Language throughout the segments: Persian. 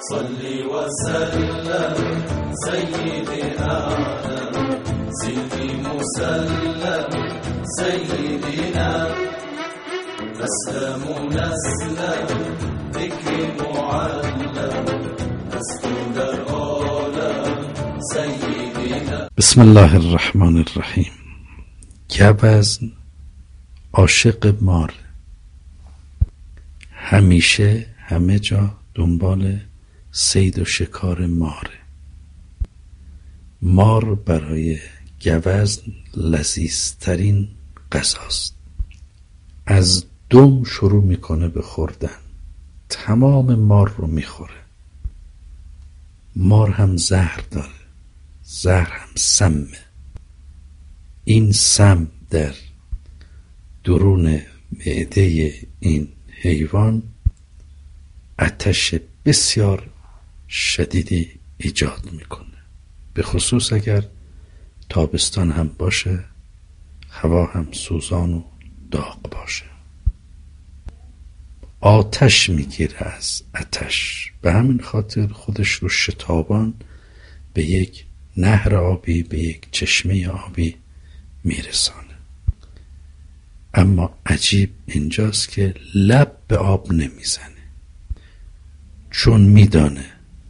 صلی و سلم سیدنا سیدی مسلم سیدنا نسلم نسلم ذکر معلم نسل در عالم سیدنا. بسم الله الرحمن الرحیم. گوزن عاشق مار، همیشه همه جا دنبال صید و شکار ماره. مار برای گوزن لذیذترین غذاست. از دم شروع میکنه به خوردن، تمام مار رو میخوره. مار هم زهر داره، زهر هم سمه. این سم در درون معده این حیوان آتش بسیار شدیدی ایجاد میکنه، به خصوص اگر تابستان هم باشه، هوا هم سوزان و داغ باشه. آتش میگیره از آتش، به همین خاطر خودش رو شتابان به یک نهر آبی، به یک چشمه آبی میرسانه. اما عجیب اینجاست که لب به آب نمیزنه، چون میدانه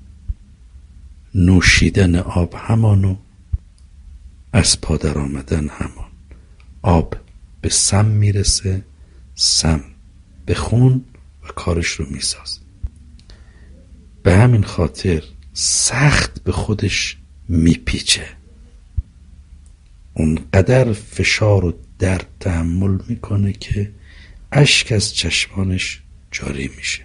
نوشیدن آب همانو از پادر آمدن همان. آب به سم میرسه، سم به خون و کارش رو میسازه. به همین خاطر سخت به خودش میپیچه، اونقدر فشار و درد تحمل میکنه که اشک از چشمانش جاری میشه.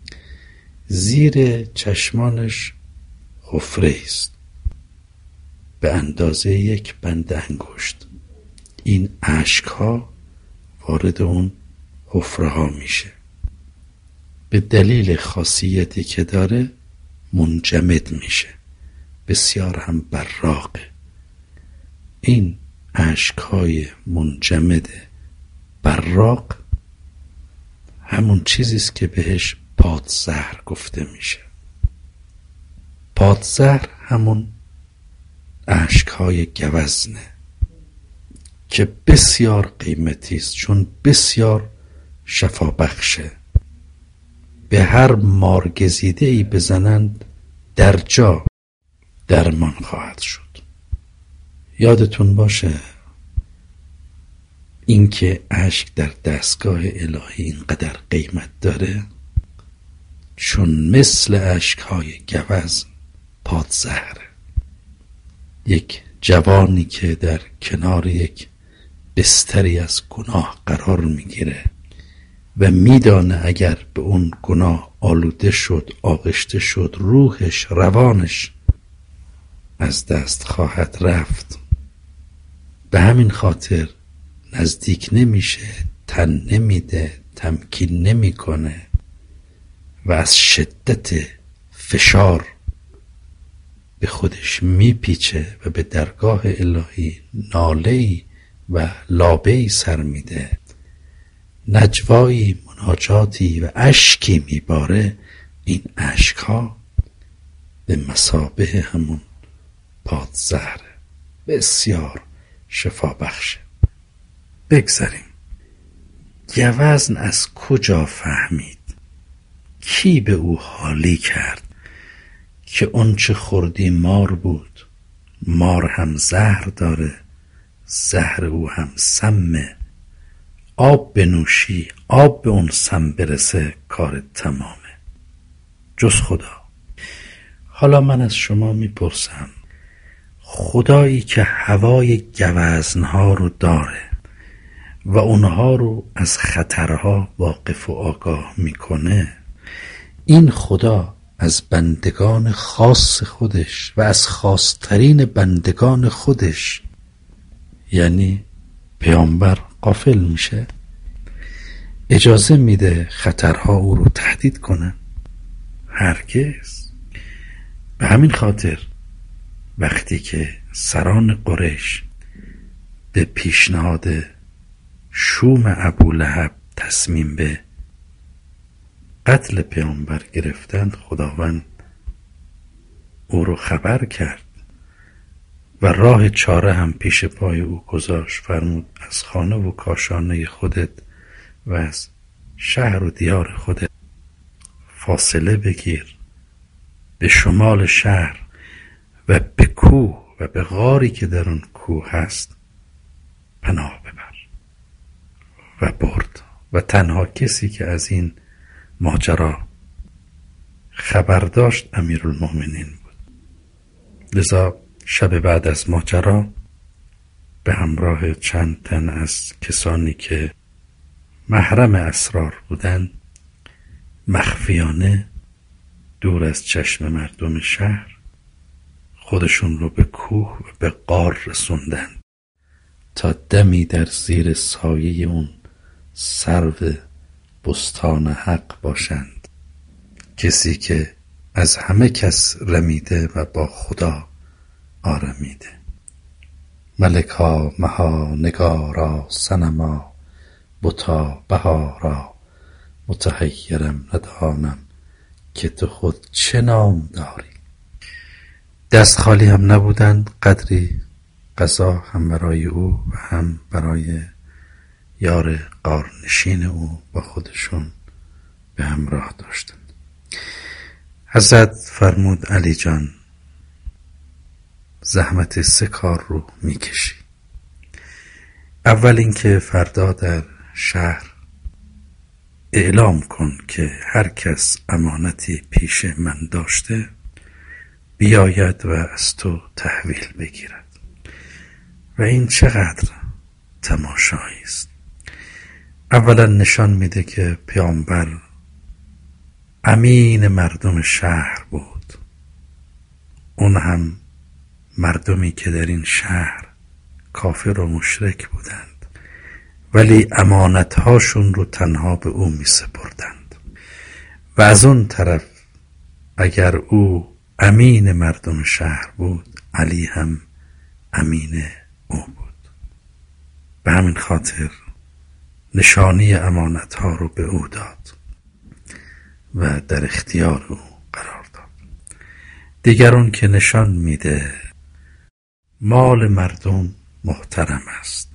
زیر چشمانش حفره است به اندازه یک بند انگشت. این اشک ها وارد اون حفره ها میشه. به دلیل خاصیتی که داره منجمد میشه، بسیار هم براقه. این اشک‌های منجمد براق همون چیزیست که بهش پادزهر گفته میشه. پادزهر همون اشک‌های گوزنه که بسیار قیمتی است، چون بسیار شفابخشه. به هر مارگزیده‌ای بزنند در جا درمان خواهد شد. یادتون باشه اینکه اشک در دستگاه الهی اینقدر قیمت داره، چون مثل اشک‌های گوزن پادزهره. یک جوانی که در کنار یک بستری از گناه قرار میگیره و میدانه اگر به اون گناه آلوده شد، آغشته شد، روحش، روانش از دست خواهد رفت. به همین خاطر نزدیک نمیشه، تن نمیده، تمکین نمیکنه و از شدت فشار به خودش میپیچه و به درگاه الهی ناله‌ای و لابه‌ای سر میده، نجوایی، مناجاتی و اشکی میباره. این اشکها به مثابه همون پادزهر بسیار شفا بخشه. بگذاریم گوزن از کجا فهمید؟ کی به او حالی کرد که اون چه خوردی مار بود؟ مار هم زهر داره، زهر او هم سمه. آب بنوشی، آب به اون سم برسه، کار تمامه. جز خدا. حالا من از شما میپرسم، خدایی که هوای گوزنها رو داره و اونها رو از خطرها واقف و آگاه میکنه، این خدا از بندگان خاص خودش و از خاصترین بندگان خودش یعنی پیامبر غافل میشه؟ اجازه میده خطرها او رو تهدید کنن؟ هرگز. به همین خاطر وقتی که سران قریش به پیشنهاد شوم ابولهب تصمیم به قتل پیامبر گرفتند، خداوند او رو خبر کرد و راه چاره هم پیش پای او گذاشت. فرمود از خانه و کاشانه خودت و از شهر و دیار خودت فاصله بگیر، به شمال شهر و به کوه و به غاری که در اون کوه هست پناه ببر. و برد و تنها کسی که از این ماجرا خبر داشت امیرالمومنین بود. لذا شب بعد از ماجرا به همراه چند تن از کسانی که محرم اسرار بودند مخفیانه دور از چشم مردم شهر خودشون رو به کوه و به غار رسوندن تا دمی در زیر سایه اون سرو بستان حق باشند، کسی که از همه کس رمیده و با خدا آرمیده. ملکا مها نگارا صنما بتا بهارا، متحیرم ندانم که تو خود چه نام داری. دست خالی هم نبودند، قدری غذا هم برای او و هم برای یار غارنشین او با خودشون به همراه داشتند. حضرت فرمود علی جان زحمت 3 کار رو میکشی. اول اینکه فردا در شهر اعلام کن که هر کس امانتی پیش من داشته بیاید و از تو تحویل بگیرد. و این چقدر تماشایی است. اولا نشان میده که پیامبر امین مردم شهر بود، اون هم مردمی که در این شهر کافر و مشرک بودند ولی امانتهاشون رو تنها به او می سپردند. و از اون طرف اگر او امین مردم شهر بود علی هم امین او بود. به همین خاطر نشانی امانتها رو به او داد و در اختیار او قرار داد. دیگرون که نشان میده مال مردم محترم است،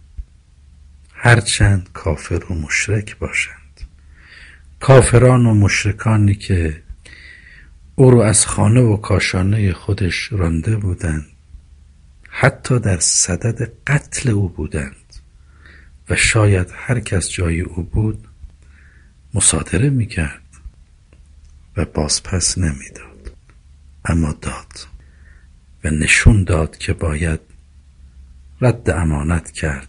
هرچند کافر و مشرک باشند. کافران و مشرکانی که او رو از خانه و کاشانه خودش رانده بودند حتی در صدد قتل او بودند و شاید هر کس جای او بود مصادره میکرد و بازپس نمیداد، اما داد و نشون داد که باید رد امانت کرد،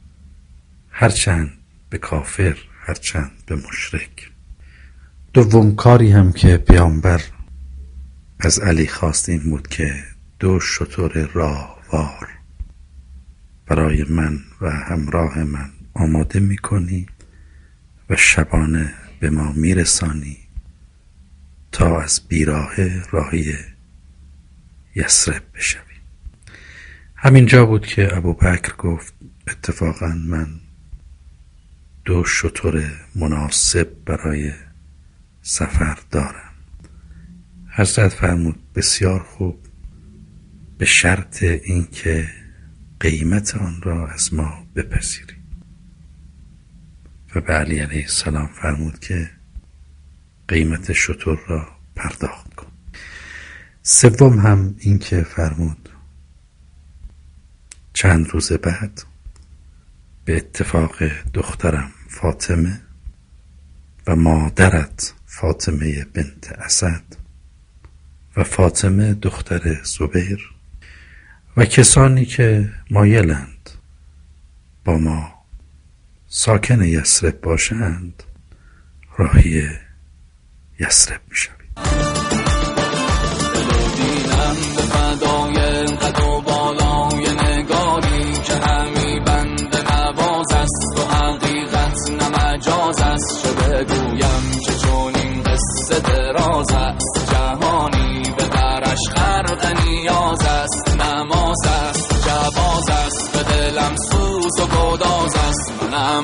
هرچند به کافر هرچند به مشرک. دوم کاری هم که پیامبر از علی خواست این بود که 2 شتر راهوار برای من و همراه من آماده میکنی و شبانه به ما میرسانی تا از بیراهه راهی یثرب بشوی. همینجا بود که ابوبکر گفت اتفاقا من 2 شتر مناسب برای سفر دارم. حضرت فرمود بسیار خوب، به شرط اینکه قیمت آن را از ما بپذیری. و به علی علیه السلام فرمود که قیمت شتر را پرداخت کن. سوم هم اینکه فرمود چند روز بعد به اتفاق دخترم فاطمه و مادرت فاطمه بنت اسد و فاطمه دختر زبیر و کسانی که مایلند با ما ساکن یثرب باشند راهی یثرب میشوید. دینم به فدای قد و بالای نگاری که همی بند نواز است و حقیقت نمجاز است. چه بگویم که چون این قصه دراز است، جهانی به درش خرق نیاز است. نماز است جواز است به دلم سوز و گداز است.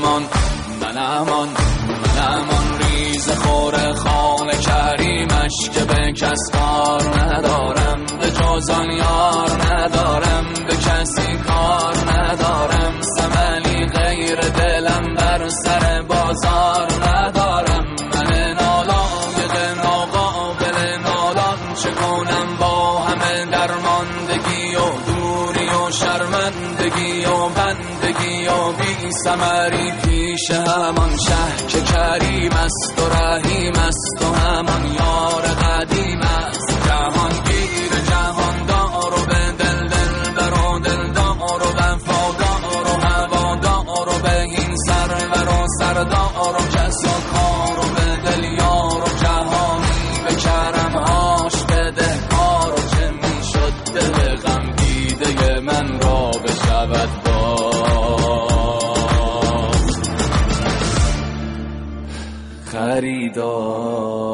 من ریز خور خال کریمش که به کس کار ندارم. به بازان یار ندارم، به کسی کار ندارم، ثمنی غیر دلم بر سر بازار ندارم. من نالایق ناقابل نالان چه کنم با همه درماندگی و دوری و شرمندگی و بندگی و بی ثمری پیش همان شه که کریم است و رحیم است و همان یار قدیم است. جهان گیر جهان دار و به دل دل بر و دل دار و وفادار و هوادار و به این سرور و سردار و کس و کار و به دل یار و جهانی به کرمهاش بده کار و چه می شد دل غم دیده من را بشود خریدار.